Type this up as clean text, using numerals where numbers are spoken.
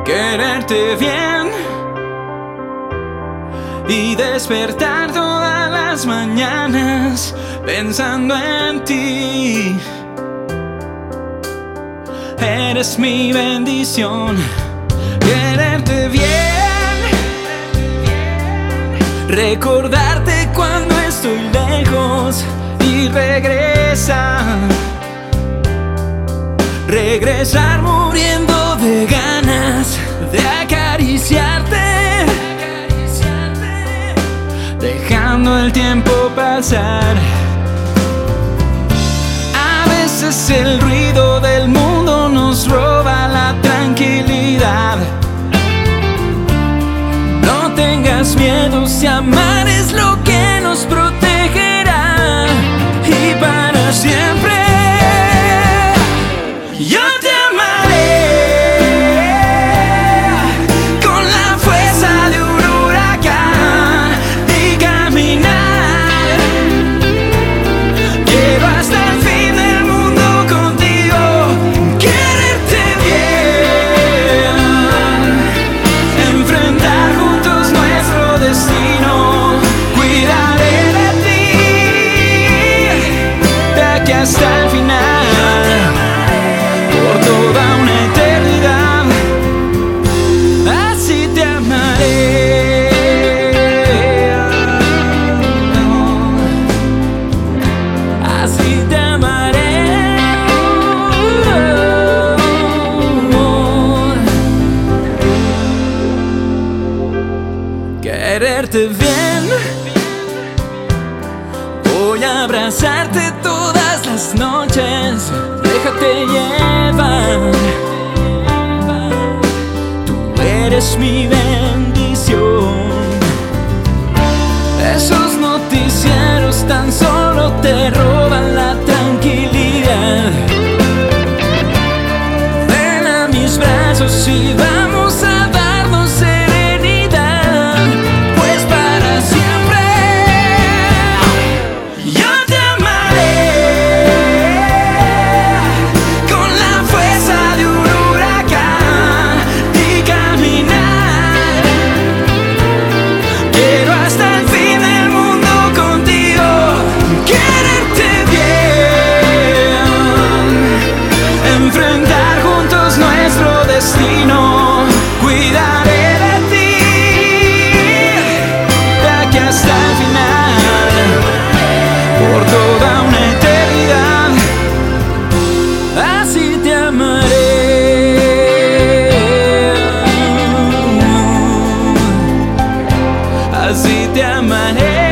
quererte bien y despertar todas las mañanas pensando en ti. Eres mi bendición, quererte bien, recordarte cuando estoy lejos y regresar muriendo de ganas de acariciarte, dejando el tiempo pasar. A veces el ruido del mundo nos roba la tranquilidad. No tengas miedo, si amar es lo que nos protegerá y para siempre. Yo te amaré con la fuerza de un huracán y caminar. Quiero hasta el fin del mundo contigo, quererte bien, enfrentar juntos nuestro destino. Cuidaré de ti, de aquí hasta el final. Por toda una eternidad, así te amaré. Así te amaré. Quererte bien, voy a abrazarte todas las noches. Déjate llevar, tú eres mi bendición. Esos noticieros tan solo te roban la tranquilidad. Ven a mis brazos y vamos a darnos serenidad, pues para siempre yo te amaré. Enfrentar juntos nuestro destino. Cuidaré de ti, de aquí hasta el final. Por toda una eternidad, así te amaré. Así te amaré.